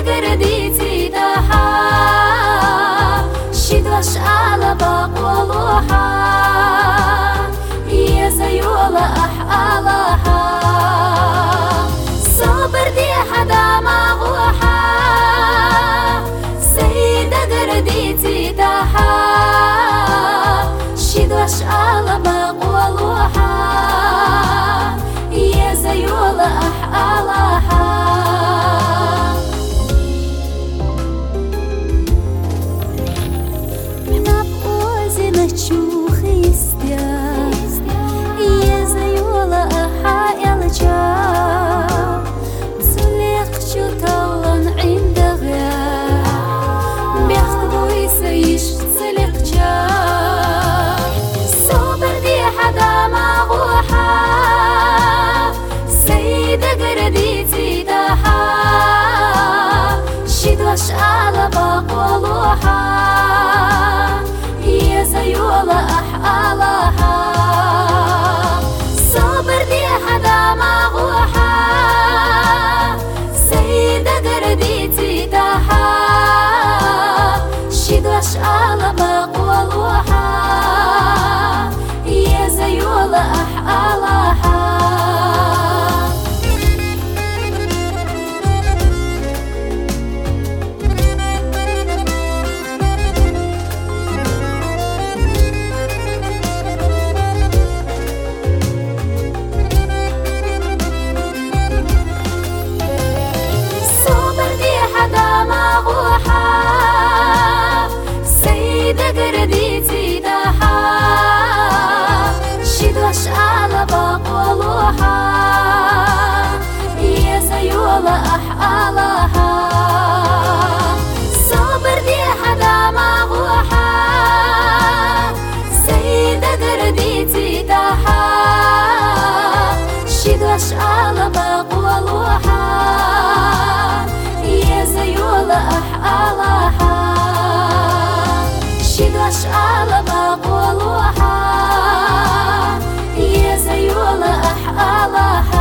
قرديتي داحا شدوش على باقولوحا يا زيولا أحقالها صبر دي حدا مغوحا سيدة قرديتي داحا شدوش على باقولوحا يا زيولا أحقالها يا زيولا أحايل جا زليق شو طلن عندها بياخدو يسيش زليق جا صبر دي حدا مغوحا سيدة قرديتي داحا شدوش على باقولوحا يا زيولا أحقالها صبر دي حدا مغوحا سيدة قرديتي داحا شدوش على باقولوحا يا زيولا أحقالها قرديتي داحا شدوش على باقولوحا يا زيولا أحقالها صبر دي حدا مغوحا سيدة قرديتي داحا شدوش على باقولوحا يا زيولا أحقالها شدوش على باقولوحا يا زيولا أحقالها